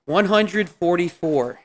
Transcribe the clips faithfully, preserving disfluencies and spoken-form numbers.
one hundred forty-four.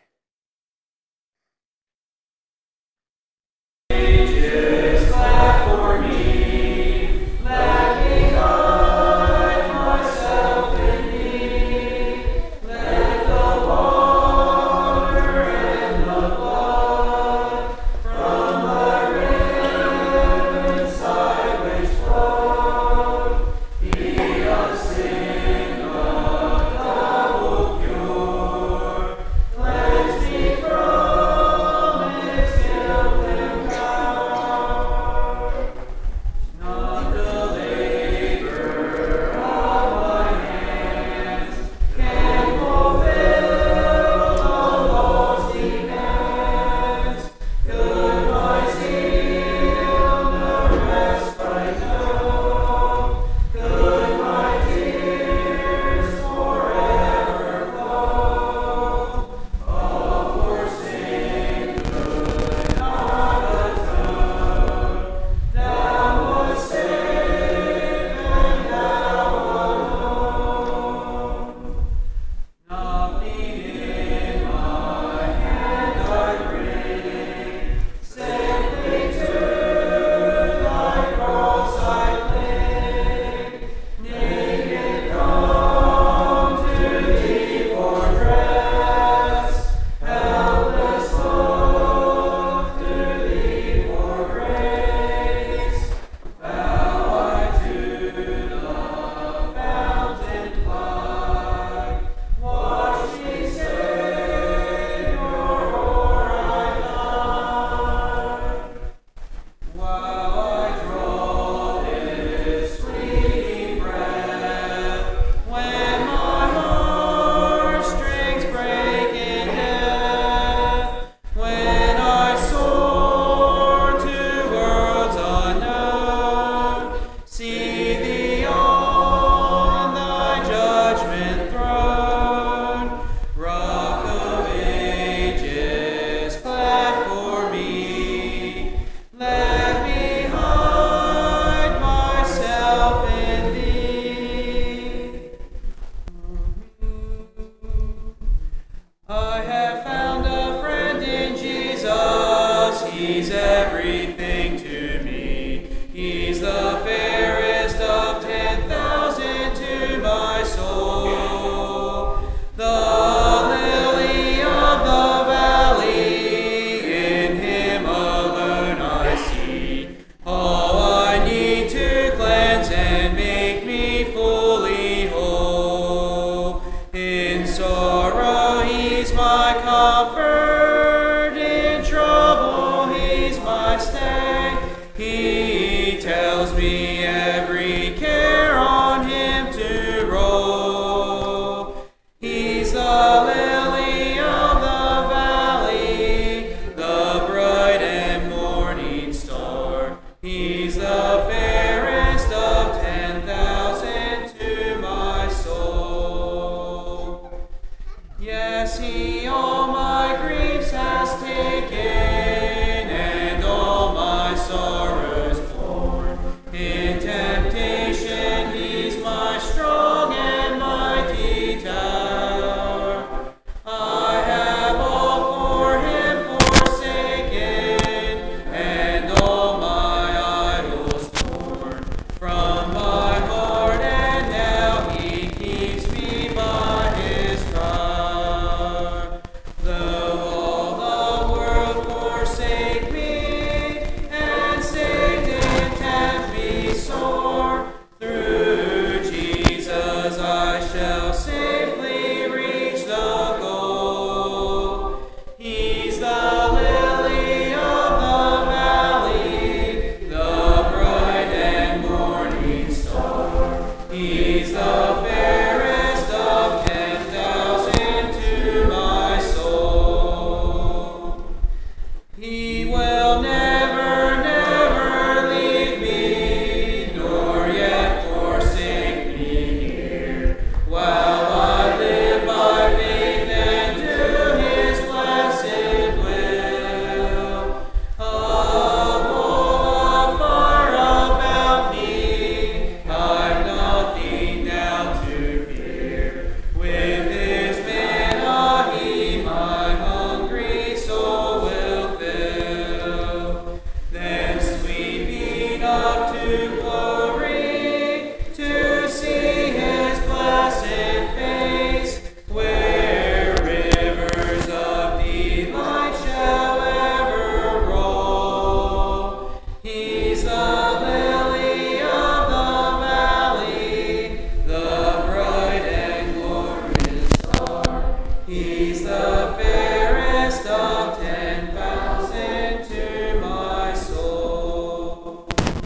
He's the fairest of ten thousand to my soul.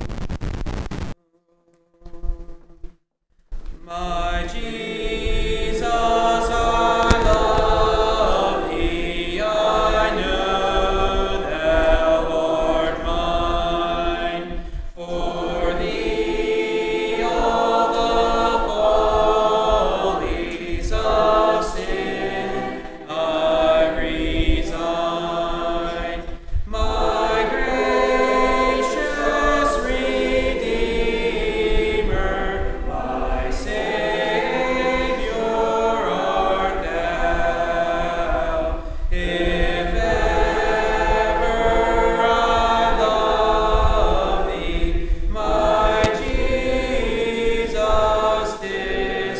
My Jesus, I love thee, I know thou art mine. For thee all the follies of sin I resign. My gracious Redeemer, my Savior art thou. If ever I love thee, my Jesus, 'tis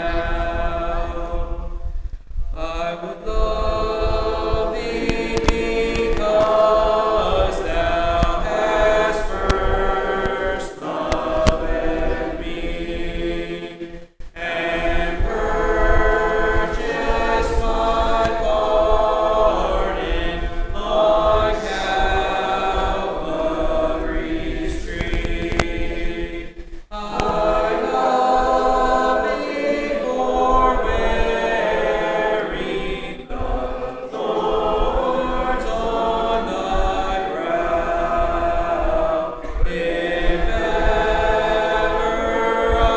now. I would love thee because thou hast first loved me, and purchased my pardon on Calvary's tree. I love thee for bearing the thorns on thy brow. If ever I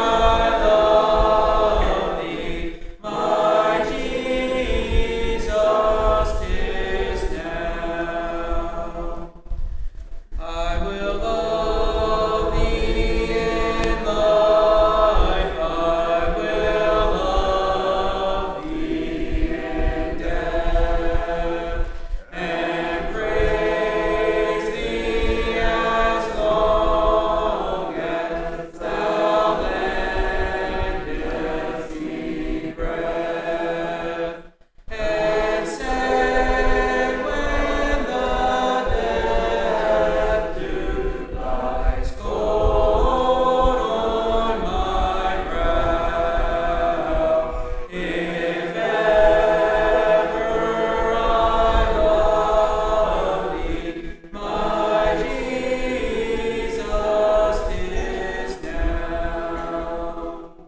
love thee, my Jesus, 'tis now. I will love thee in life, I will love thee in death, and praise thee as long as thou lendest me breath, and send when the death dew lies cold on my brow. If ever I love thee, my Jesus, 'tis now.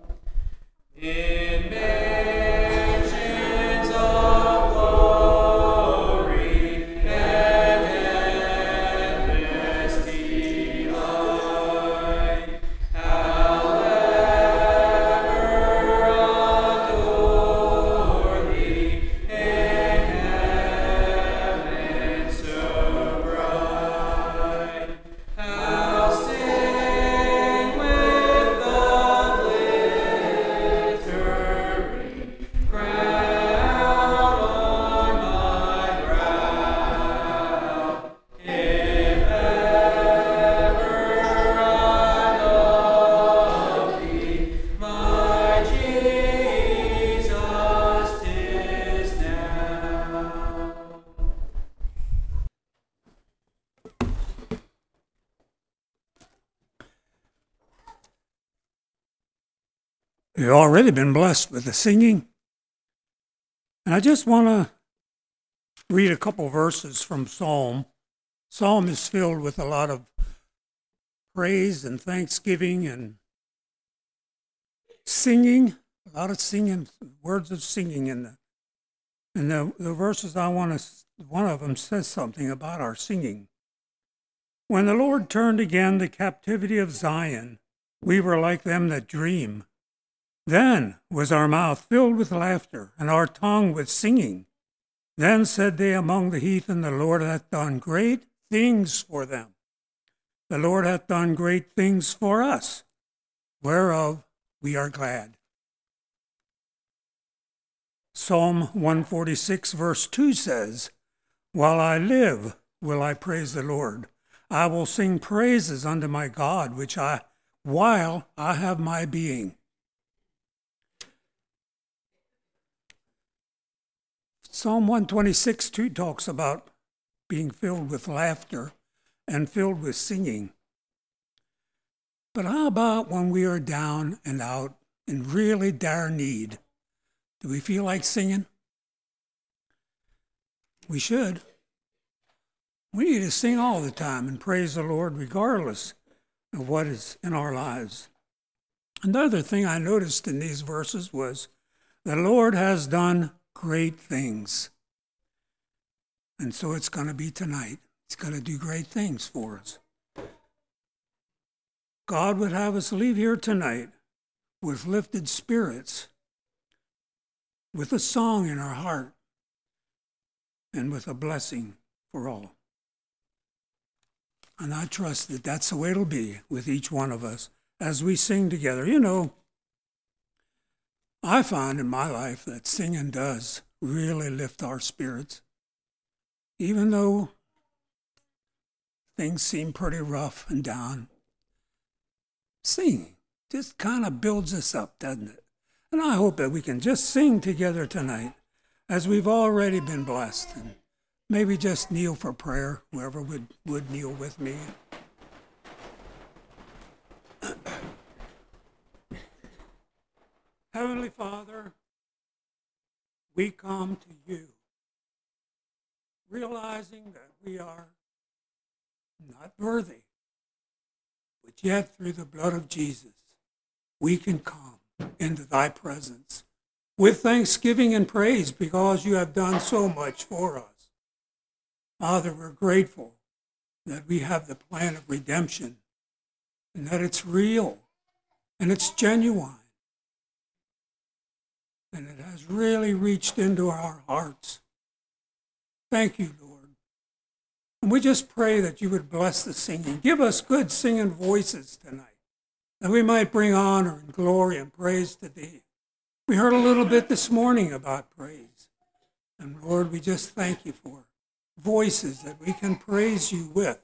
In mansions of glory and endless delight, I'll ever adore thee in heaven so bright. I'll sing with the glittering crown on my brow. If ever I love thee, my Jesus, 'tis now. You've already been blessed with the singing. And I just want to read a couple verses from Psalm. Psalm is filled with a lot of praise and thanksgiving and singing, a lot of singing, words of singing in the and the, the verses I want to, one of them says something about our singing. When the Lord turned again the captivity of Zion, we were like them that dream. Then was our mouth filled with laughter, and our tongue with singing. Then said they among the heathen, the Lord hath done great things for them. The Lord hath done great things for us, whereof we are glad. Psalm one forty-six, verse two says, While I live, will I praise the Lord. I will sing praises unto my God, which I, while I have my being. Psalm one twenty-six, too, talks about being filled with laughter and filled with singing. But how about when we are down and out in really dire need? Do we feel like singing? We should. We need to sing all the time and praise the Lord regardless of what is in our lives. Another thing I noticed in these verses was the Lord has done great things. And so it's going to be tonight. He's going to do great things for us. God would have us leave here tonight with lifted spirits, with a song in our heart, and with a blessing for all. And I trust that that's the way it'll be with each one of us as we sing together. You know, I find in my life that singing does really lift our spirits. Even though things seem pretty rough and down, singing just kind of builds us up, doesn't it? And I hope that we can just sing together tonight as we've already been blessed. And maybe just kneel for prayer, whoever would, would kneel with me. Heavenly Father, we come to you, realizing that we are not worthy, but yet through the blood of Jesus, we can come into thy presence with thanksgiving and praise because you have done so much for us. Father, we're grateful that we have the plan of redemption and that it's real and it's genuine and it has really reached into our hearts. Thank you, Lord. And we just pray that you would bless the singing. Give us good singing voices tonight, that we might bring honor and glory and praise to thee. We heard a little bit this morning about praise. And Lord, we just thank you for voices that we can praise you with.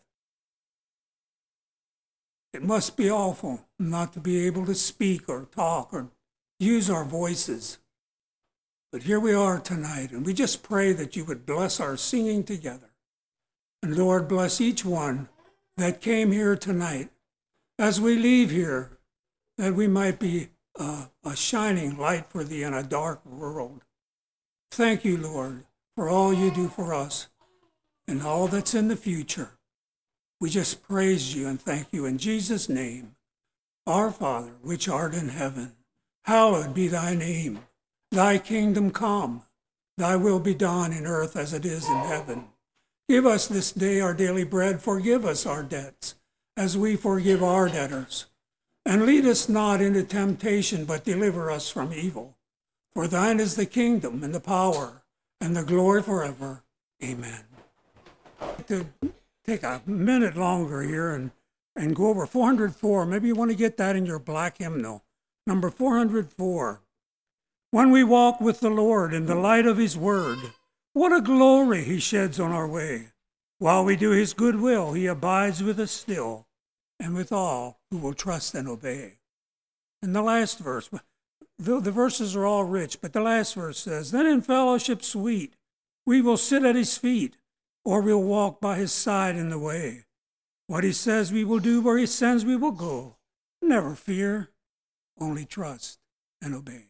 It must be awful not to be able to speak or talk or use our voices. But here we are tonight, and we just pray that you would bless our singing together. And Lord, bless each one that came here tonight. As we leave here, that we might be uh, a shining light for thee in a dark world. Thank you, Lord, for all you do for us and all that's in the future. We just praise you and thank you in Jesus' name. Our Father, which art in heaven, hallowed be thy name. Thy kingdom come, thy will be done in earth as it is in heaven. Give us this day our daily bread. Forgive us our debts, as we forgive our debtors. And lead us not into temptation, but deliver us from evil. For thine is the kingdom and the power and the glory forever. Amen. To take a minute longer here and, and go over four hundred four. Maybe you want to get that in your black hymnal. Number four hundred four. When we walk with the Lord in the light of his word, what a glory he sheds on our way. While we do his good will, he abides with us still, and with all who will trust and obey. And the last verse, the, the verses are all rich, but the last verse says, then in fellowship sweet, we will sit at his feet, or we'll walk by his side in the way. What he says we will do, where he sends we will go. Never fear, only trust and obey.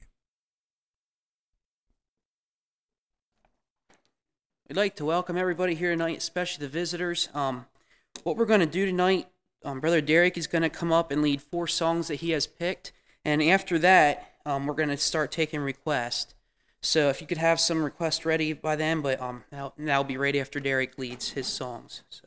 We'd like to welcome everybody here tonight, especially the visitors. Um, what we're going to do tonight, um, Brother Derek is going to come up and lead four songs that he has picked. And after that, um, we're going to start taking requests. So if you could have some requests ready by then, but um, that'll, that'll be right after Derek leads his songs. So.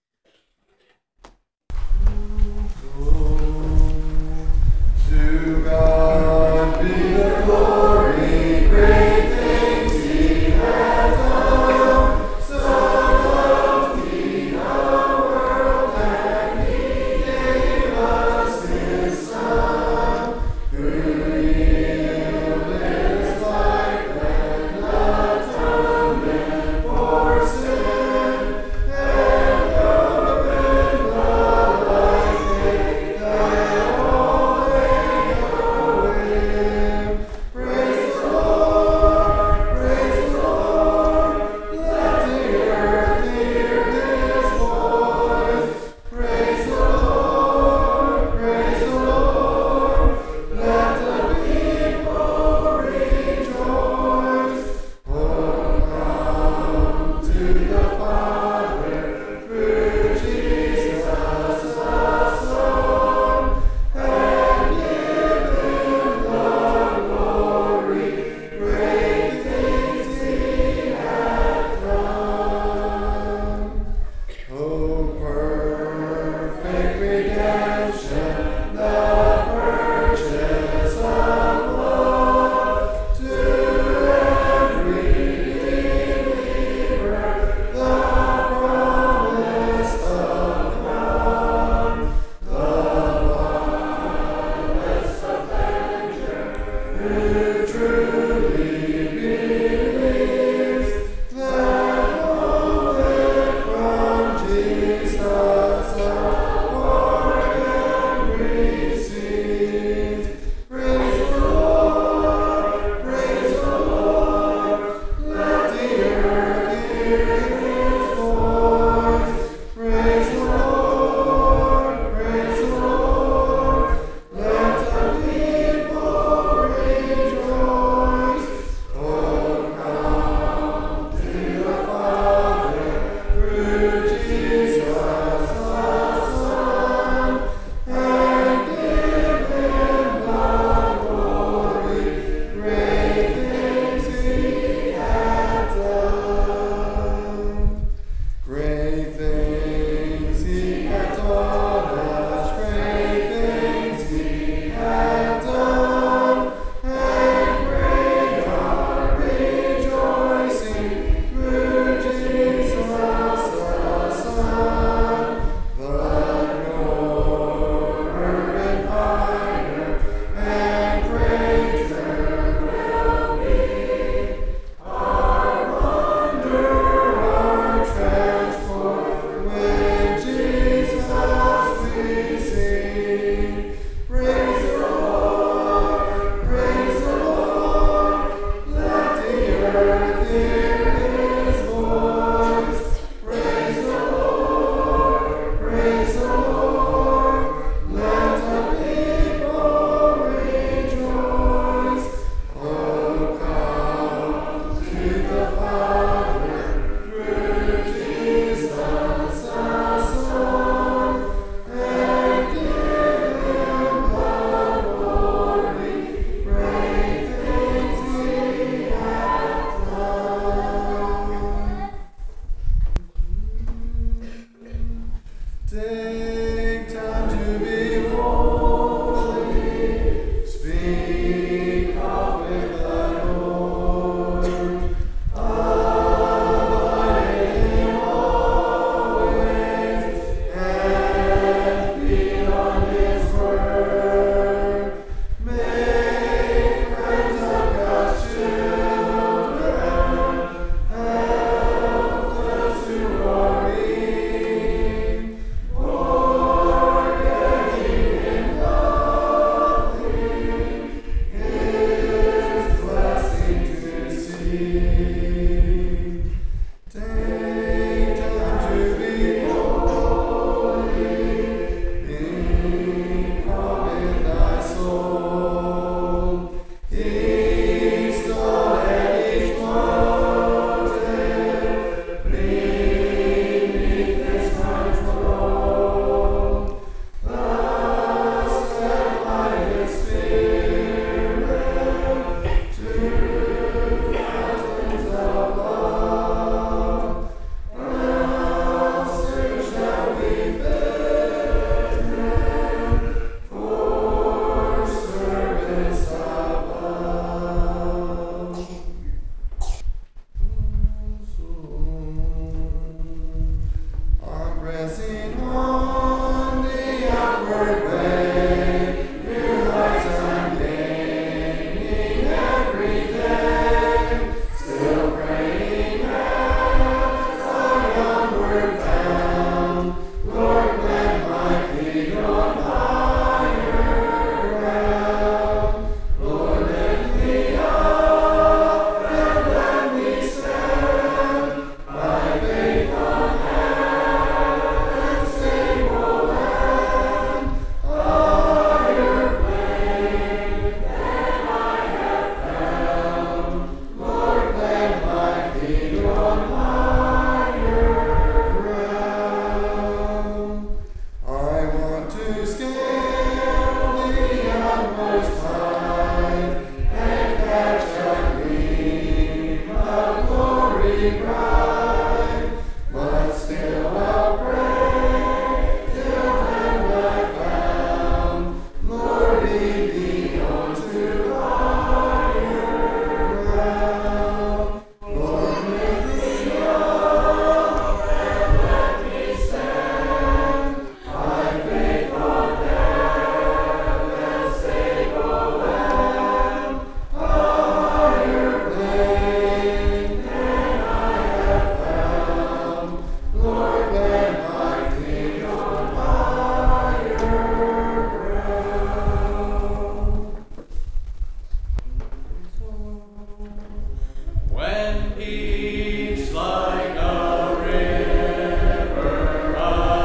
To God be the glory, great things he has done. So loved he the world that he gave us his Son, who yielded his life and atonement for sin, and opened the light gate that all may know him. Praise the Lord. peace like a river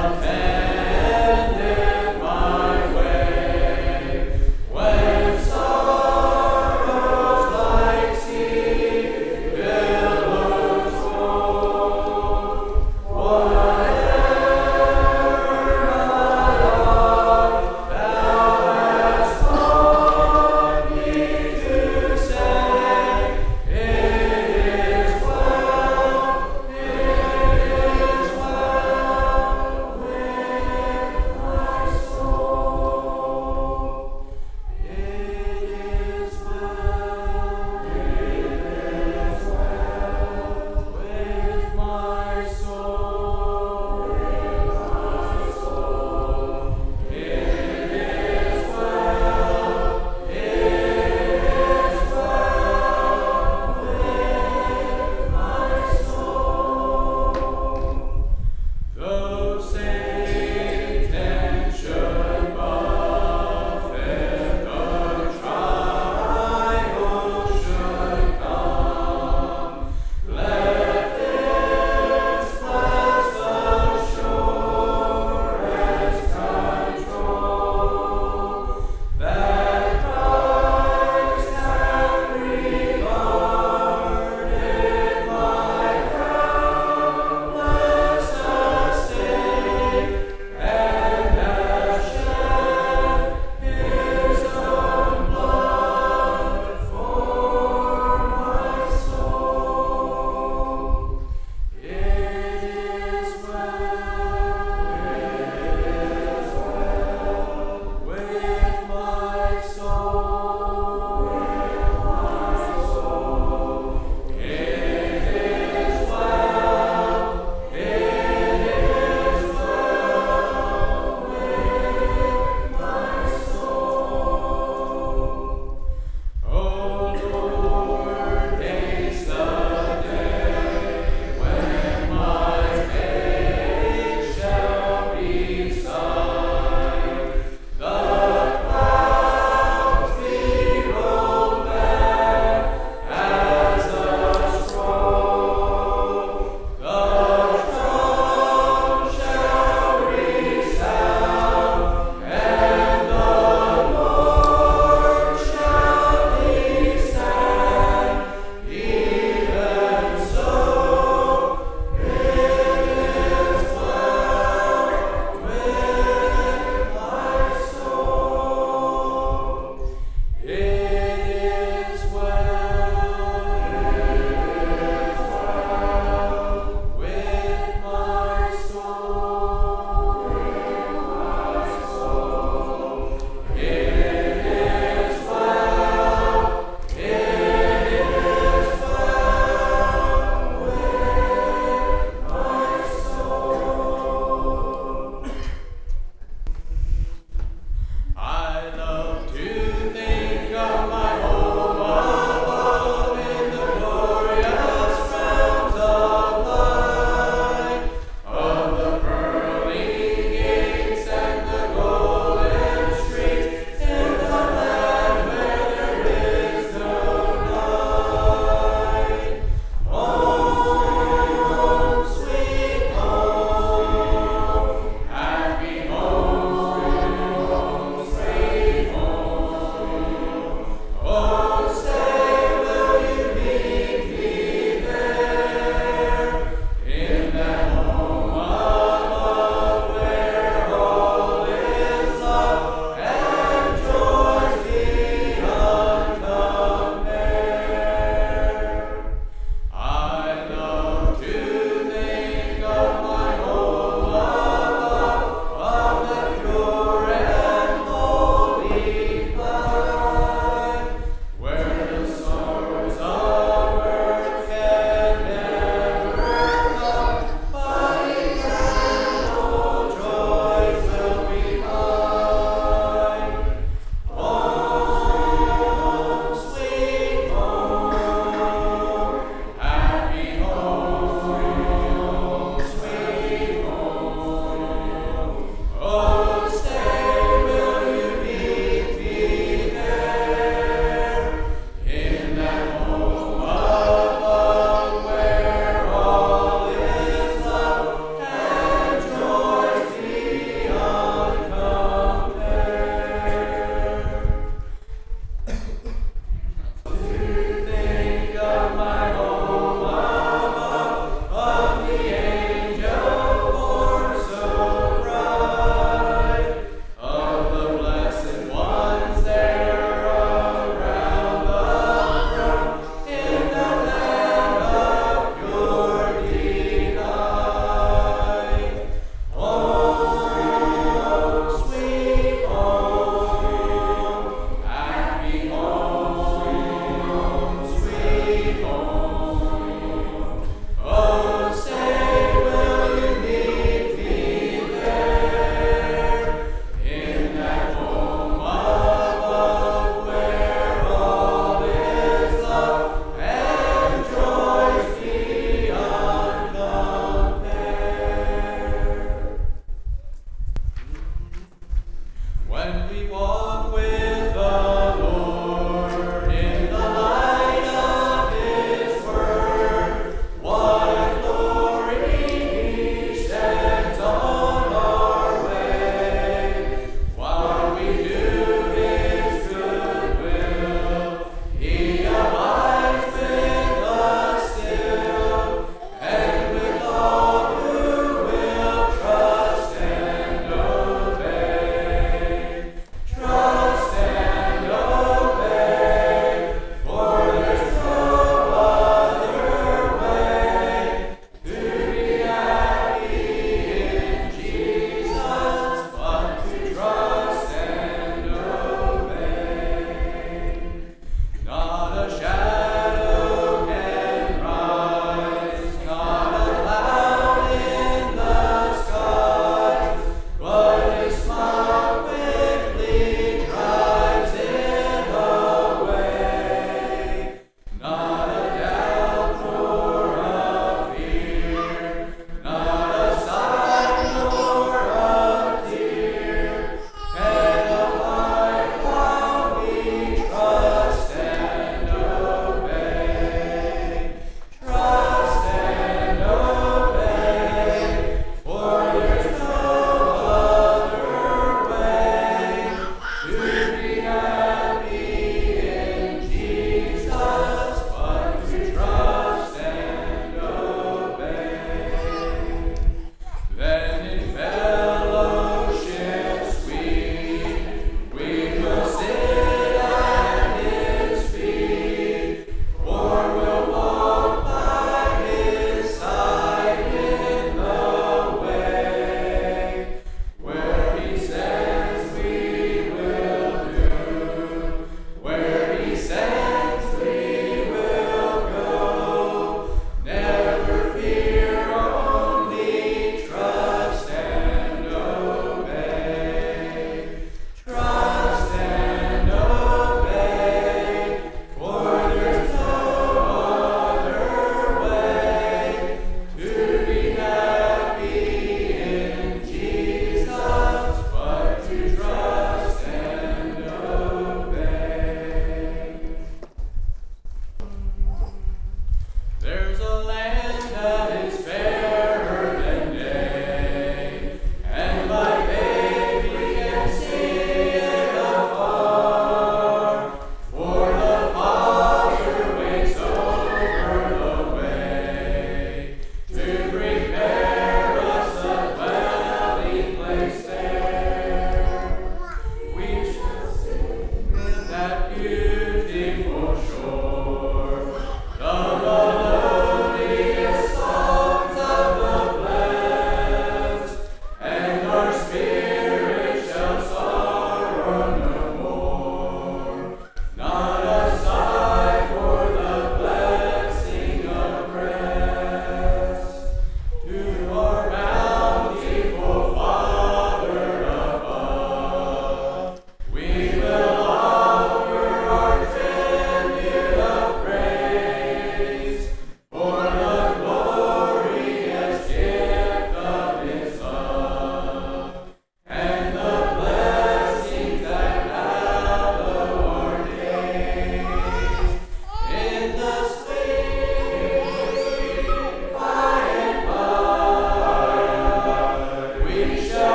attendeth my way. When sorrows like sea billows roll, whatever my Lord thou hast taught me to say, it is well.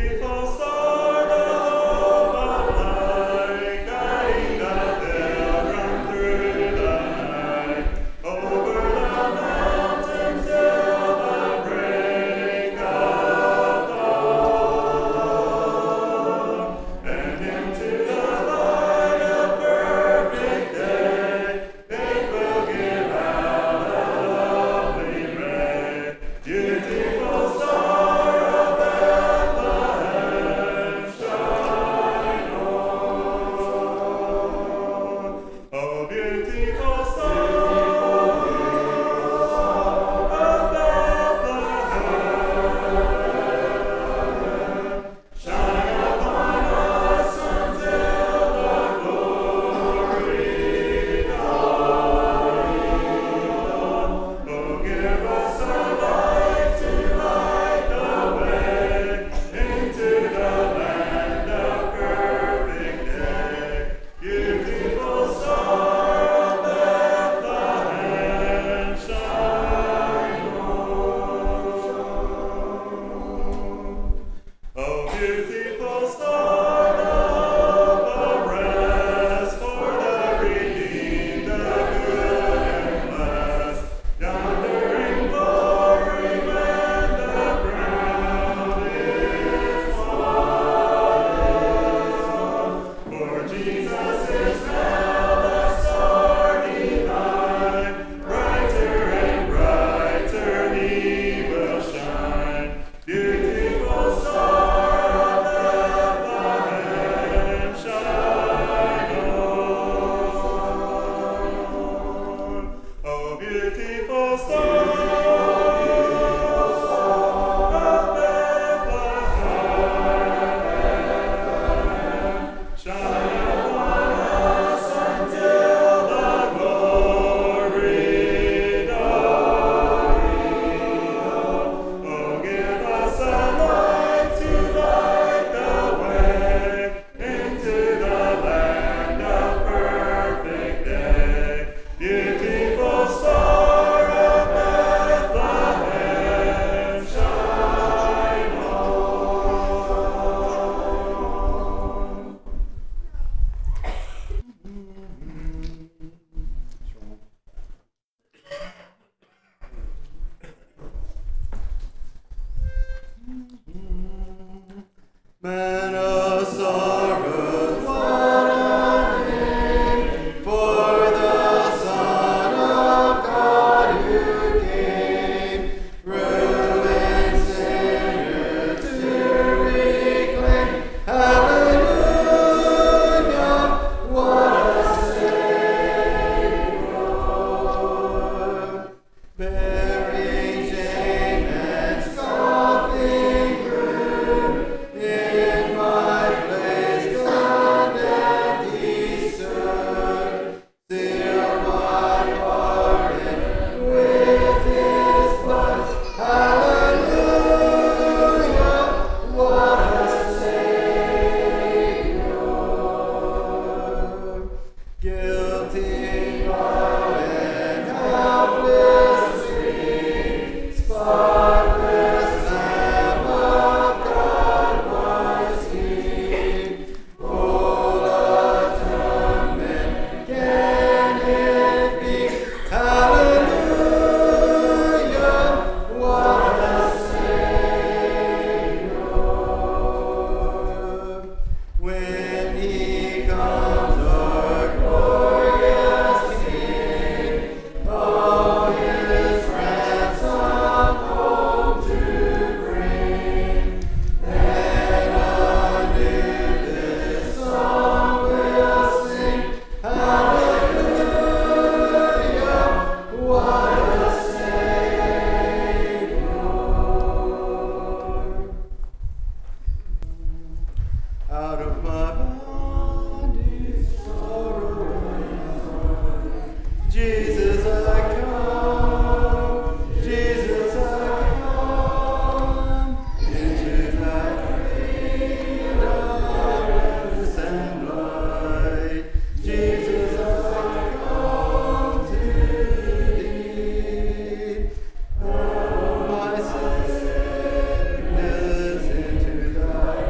Man of sorrows, what a name for the Son of God who came, ruined sinners to reclaim. Hallelujah, what a Savior, bearing shame and scoffing rude. In my place God empty stood, sealed my pardon with His blood. Hallelujah, what a Savior, guilty, vile, and helpless, free, spotless Lamb of God was He, full atonement can it be? Hallelujah, what a Savior, when He comes our glorious King, oh, His ransom home to bring. Then anew this song we'll sing. Hallelujah, what a Savior. Out of my bondage, sorrow and joy, Jesus I come, Jesus I come, into that freedom, rest and light. Jesus I come to Thee, all my sickness into Thy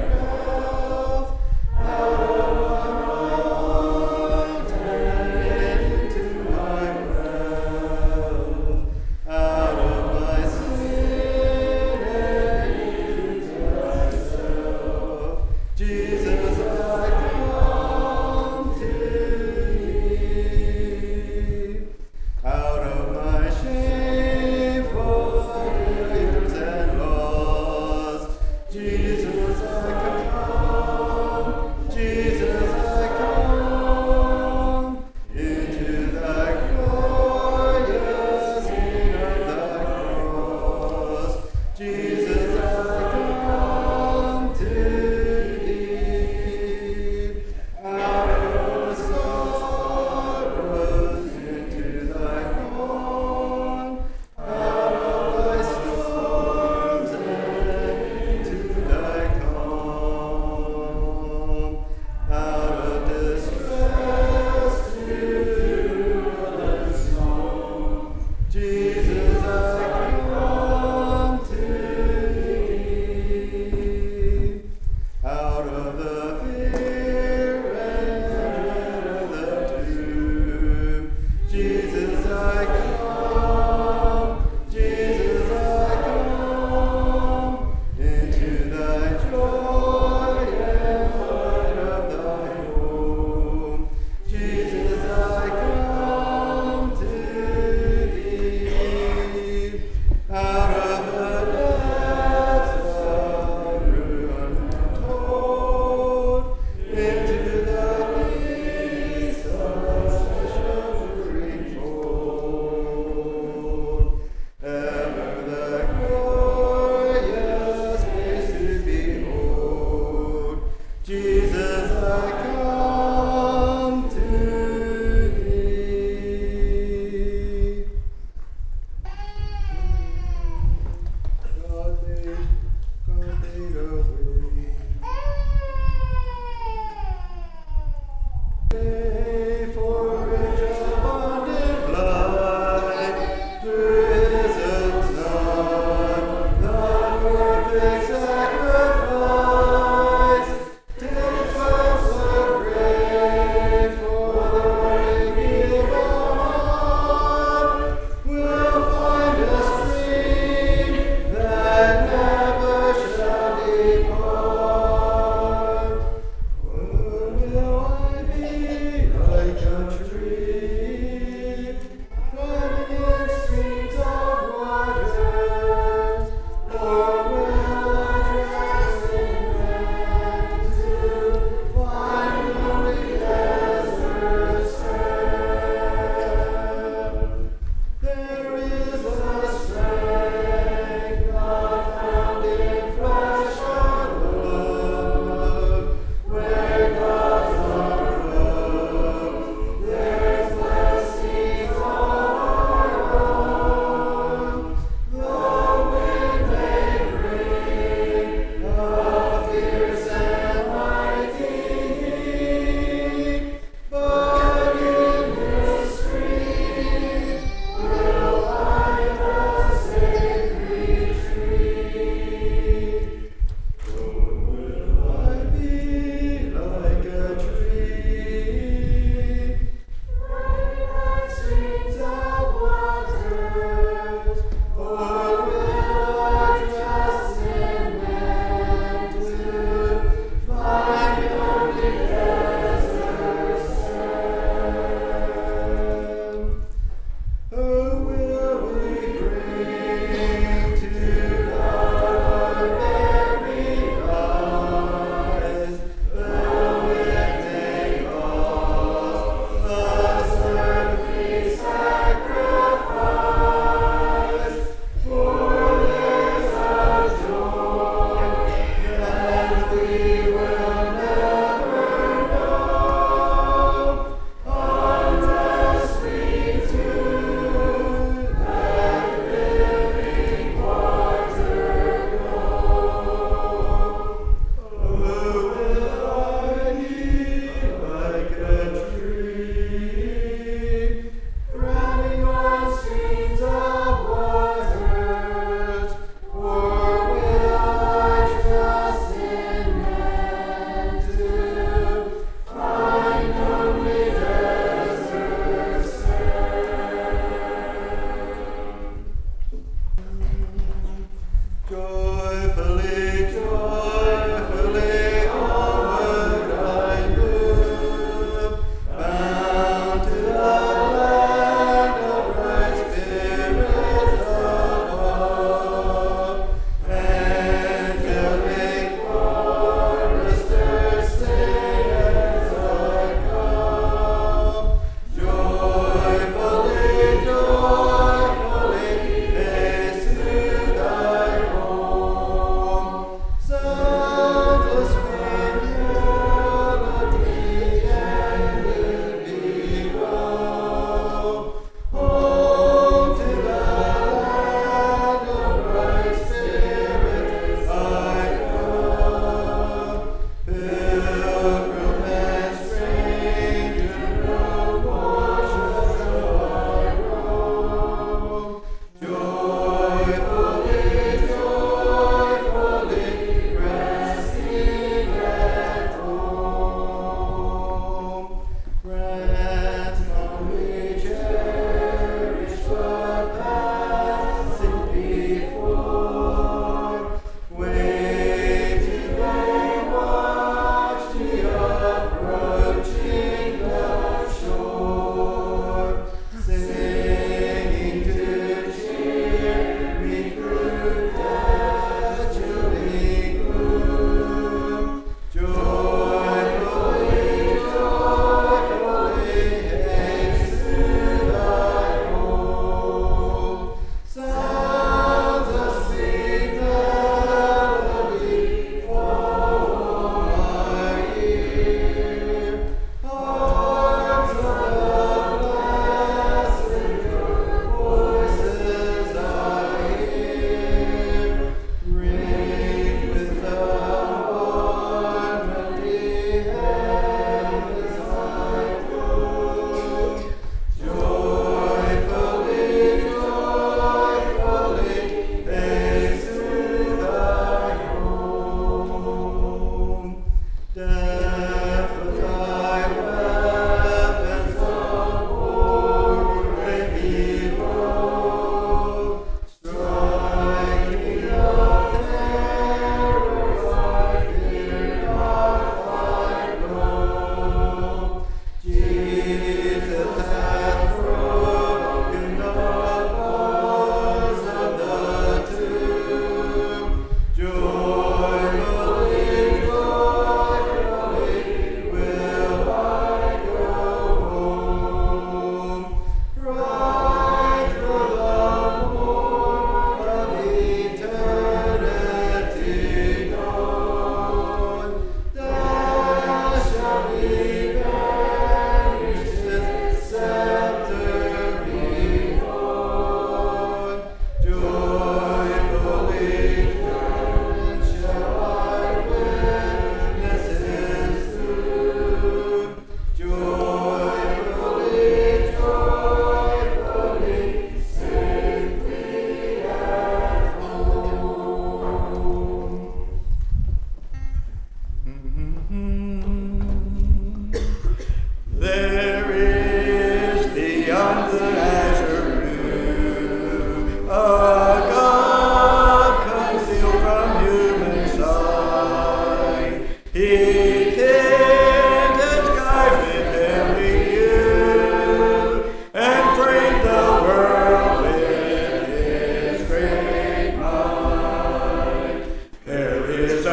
He came disguised in heavenly hue and freed the world with his great might. There is a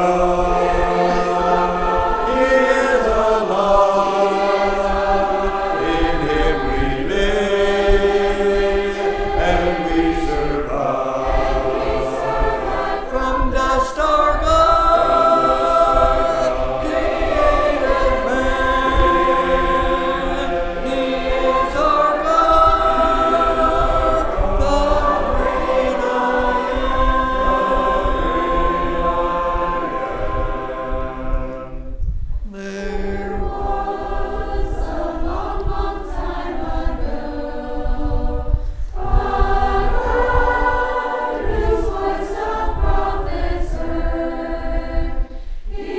God, He is alive. In Him we live and we survive. From dust our God created man. He is our God, the great I am. There Was a long, long time ago, a God whose voice the prophets heard. He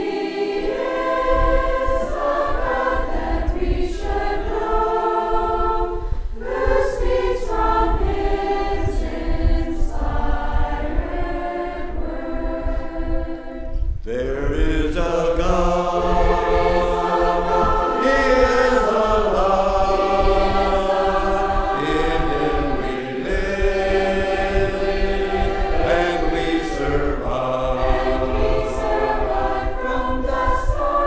is the God that we should know, who speaks from His inspired word. There is a God, He is alive. In Him we live and we survive. From dust our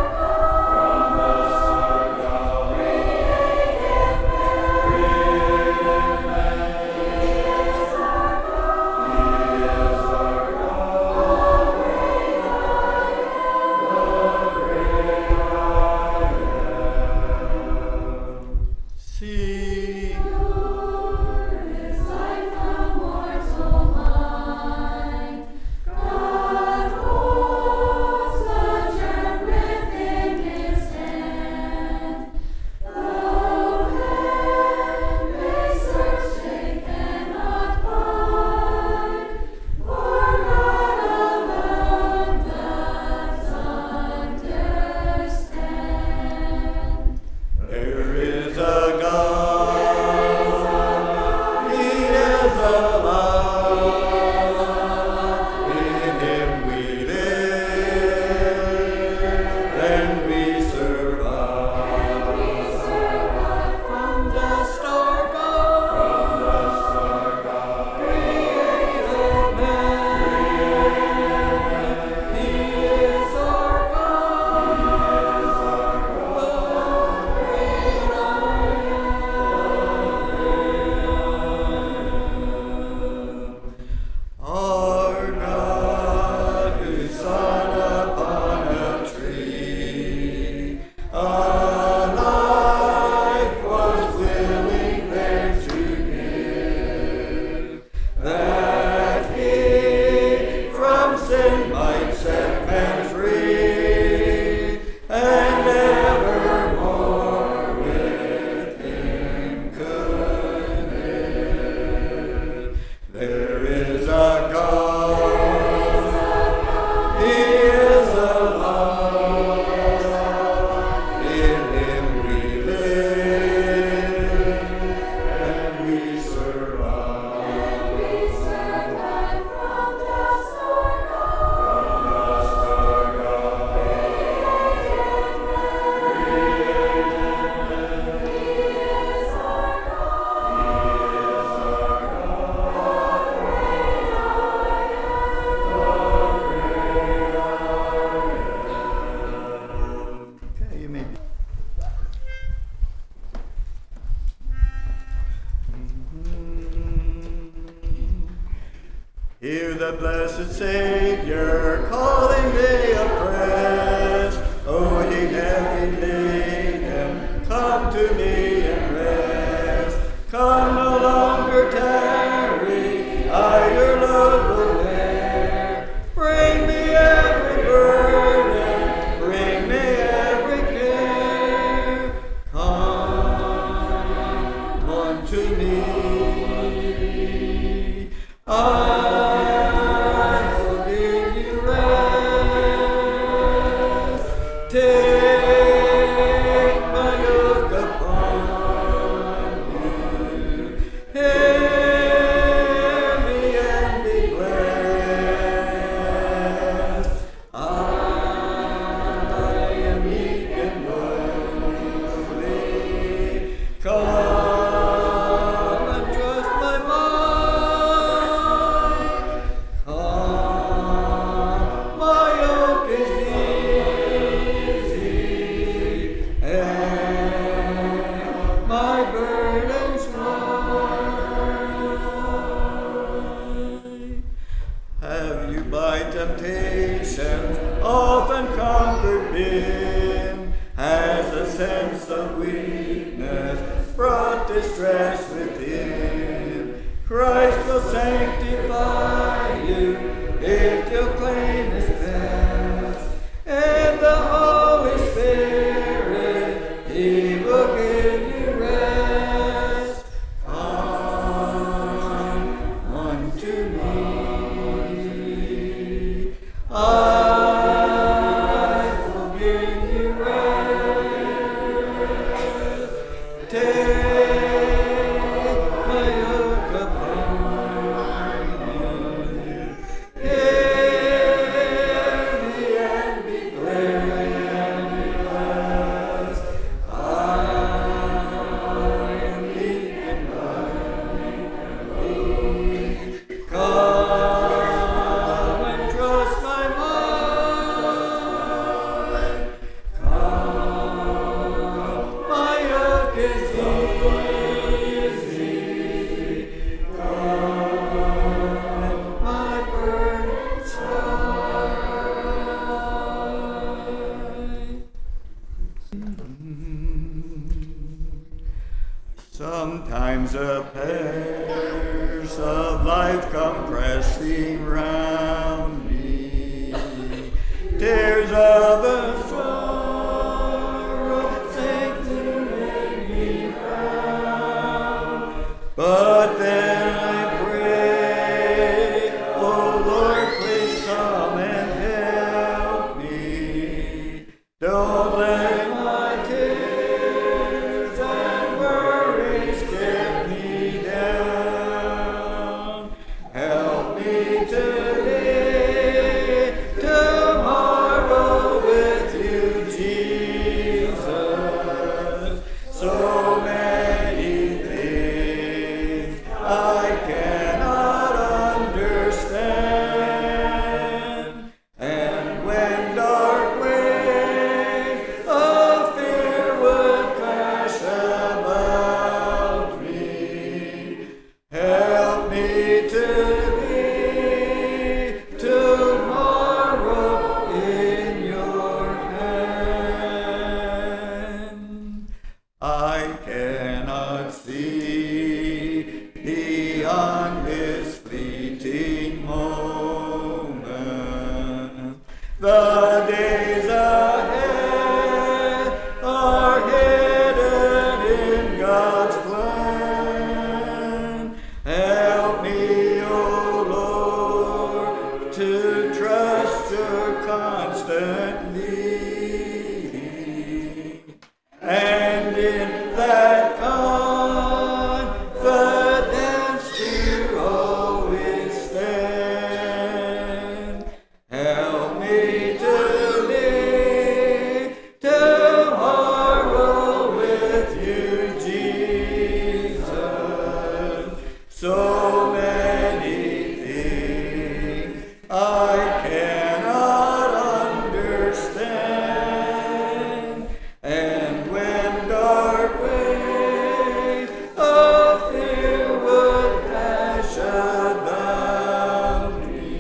God created man. He is our See, His life the mortal mind. God holds the germ within His hand. Though men may search, they cannot find. For God alone does understand. there is a God, He is alive. In Him we live and we survive. From dust our God created man. He is our God, the great I Our God, who sat upon a tree, a life was willing there to give, that He from sin might set men free, and evermore with Him could live. There is a God, He is alive. In Him we live and we survive. From dust our God created man. He is our Okay, you may be. Hear the blessed Savior calling the oppressed. O ye heavy laden, come to me and rest. Come no longer tarry, I your load will bear. Bring me every burden, bring me every care. Come unto me. I will give you rest. Take my yoke upon you. Hear me and be blessed. I within has a sense of weakness, brought distress within. Christ will sanctify you if you claim His best, and the Holy Spirit, He will give you rest. Come unto me. I will give you rest. Take my yoke upon you. Hear me and be blameless. I am meek and lowly. Come and trust my mind. Come, my yoke is easy. Come, my burden's light. Sometimes the cares of life come pressing round me. Tears of the sorrow sink to make me frown. But then I pray, oh Lord, please come and help me. Don't let my tears and worries get me down. Help me today, tomorrow with you, Jesus. So many things I cannot understand. And when dark waves of fear would crash about me, help me to be tomorrow in your hand. I cannot see beyond this fleeting moment. The days ahead are hidden in God's plan. Help me, O Lord, to trust your constant leading, and in that confidence to always stand. Help me to live tomorrow with you, Jesus. So many things I cannot understand, and when dark waves of fear would crash about me,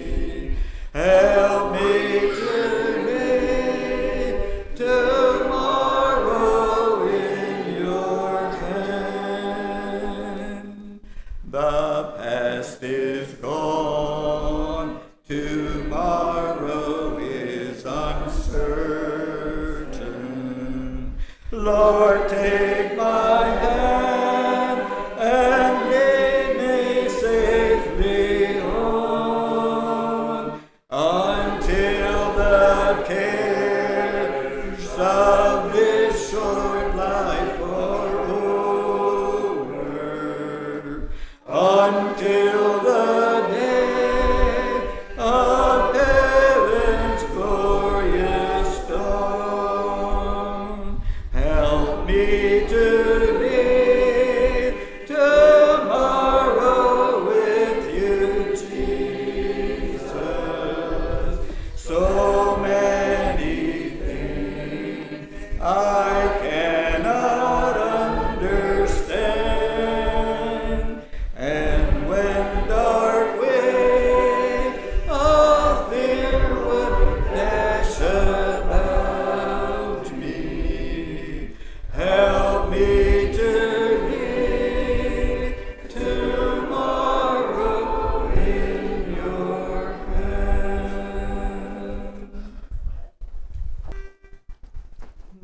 help me to live tomorrow in your hand. The past is gone, tomorrow is uncertain. Lord, take my hand and lead me safely on until the cares of this short life are over, until the day of heaven's glorious dawn. Help me to live tomorrow with you, Jesus. So many things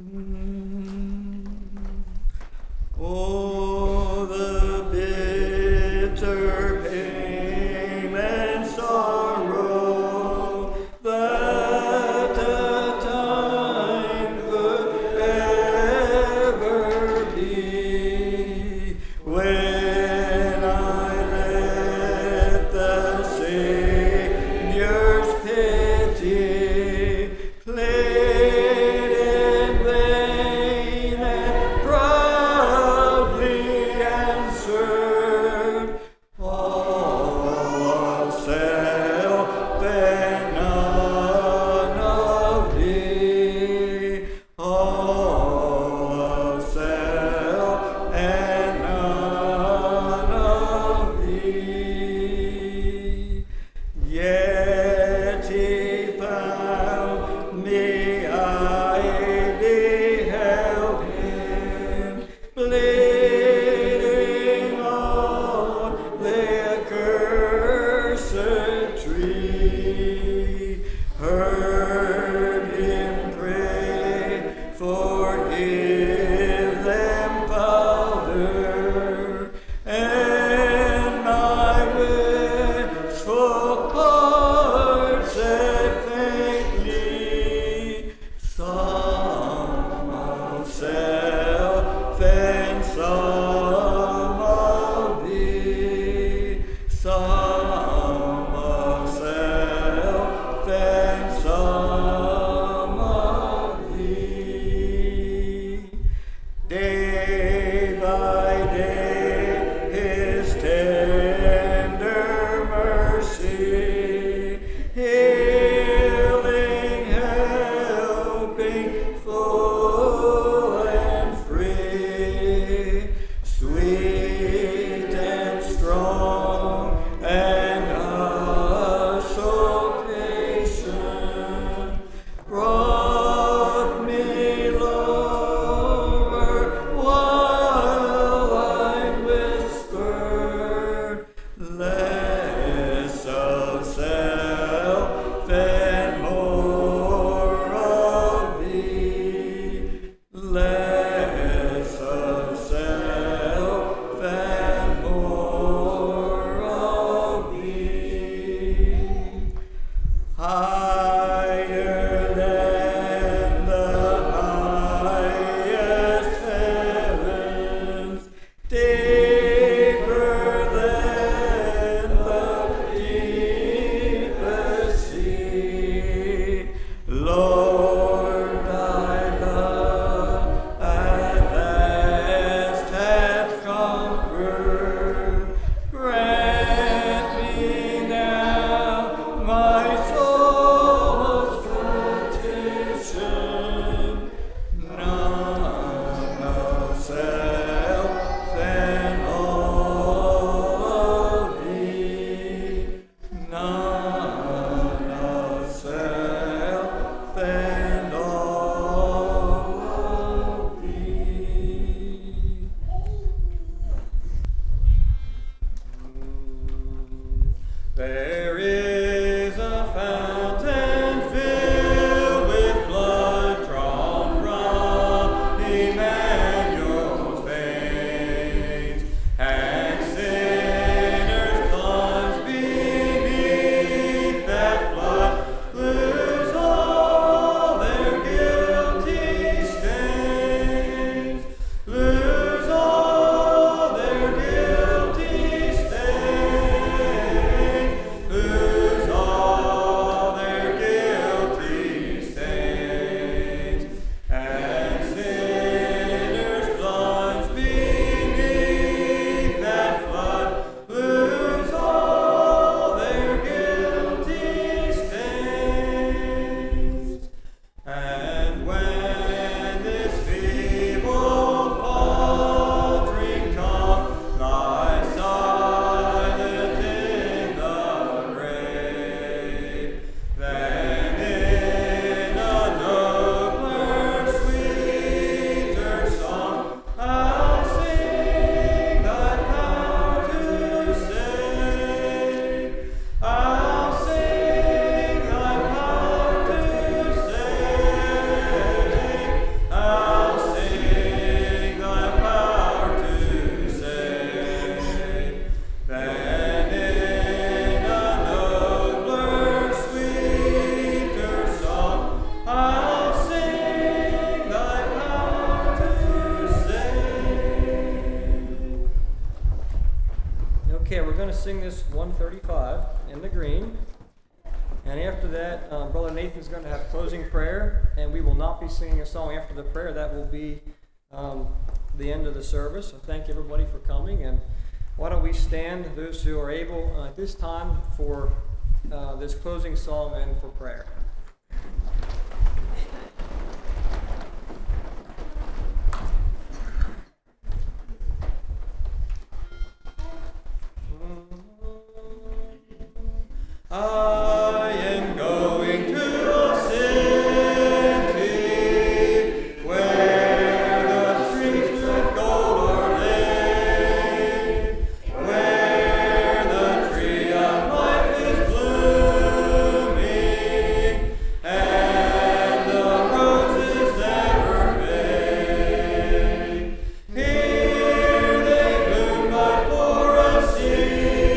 Oh, the bitter pain and sorrow that a time could ever be, when I let the Savior's pity plead in vain and proudly answered, all self and none of thee, all self and none of thee. Yet he found me, I beheld him, bleeding on the accursed tree, heard him pray, forgive them, Father, and my wistful heart said faintly, some of self and some of thee, some of self and some of thee. Day by day his tender mercy, healing, helping, full and free, sweet and strong and ah, so patient, brought me lower while I whispered, less of self and more of thee, less of self and more of thee. Higher than the highest heavens, deeper than the deepest sea, Lord, thy love at last hath conquered. Grant me now my soul's petition, none of self and all of thee, none of self and all of thee. There is a fountain filled with blood drawn going to sing this one thirty-five in the green. And after that, um, Brother Nathan's going to have closing prayer, and we will not be singing a song after the prayer. That will be um, the end of the service. So thank everybody for coming. And why don't we stand, those who are able, uh, at this time for uh, this closing song and for prayer. I am going to a city where the streets with gold are laid, where the tree of life is blooming, and the roses never fade. Here they bloom but for a season.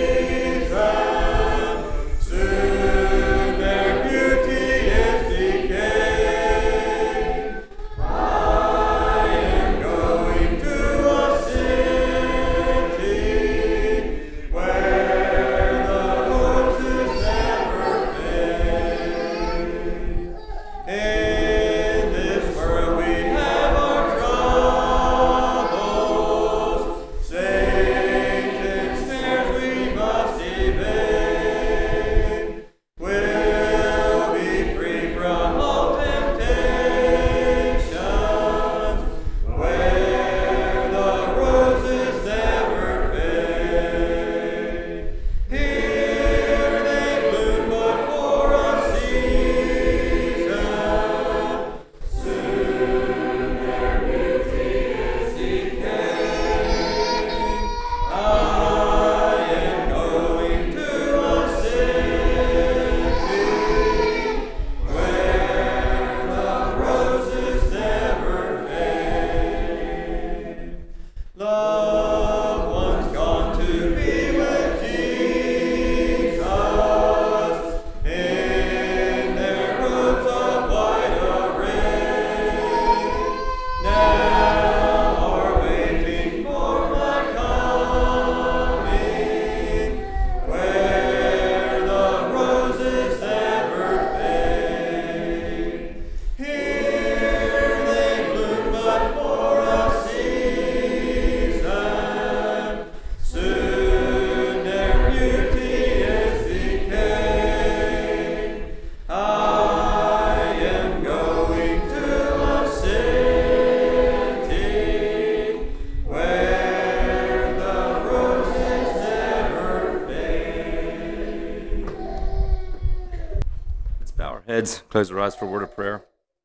Heads, close our eyes for a word of prayer.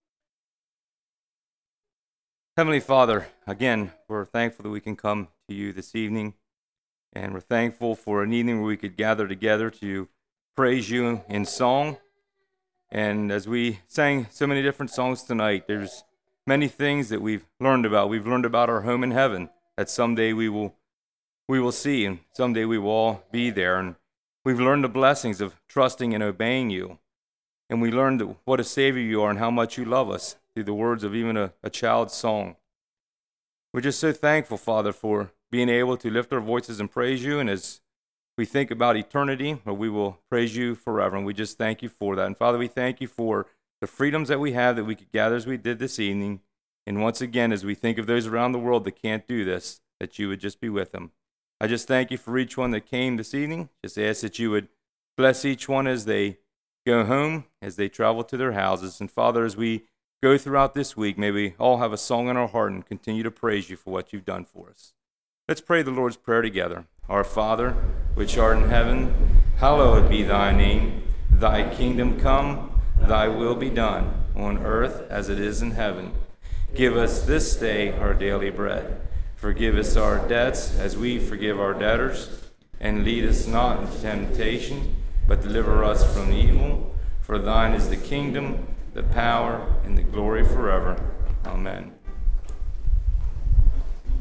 Heavenly Father, again, we're thankful that we can come to you this evening, and we're thankful for an evening where we could gather together to praise you in song. And as we sang so many different songs tonight, there's many things that we've learned about. We've learned about our home in heaven, that someday we will we will see, and someday we will all be there. And we've learned the blessings of trusting and obeying you. And we learned what a Savior you are and how much you love us through the words of even a, a child's song. We're just so thankful, Father, for being able to lift our voices and praise you. And as we think about eternity, we will praise you forever. And we just thank you for that. And Father, we thank you for the freedoms that we have, that we could gather as we did this evening. And once again, as we think of those around the world that can't do this, that you would just be with them. I just thank you for each one that came this evening. Just ask that you would bless each one as they go home, as they travel to their houses. And Father, as we go throughout this week, may we all have a song in our heart and continue to praise you for what you've done for us. Let's pray the Lord's Prayer together. Our Father, which art in heaven, hallowed be thy name. Thy kingdom come, thy will be done, on earth as it is in heaven. Give us this day our daily bread. Forgive us our debts as we forgive our debtors. And lead us not into temptation, but deliver us from evil. For thine is the kingdom, the power, and the glory forever. Amen.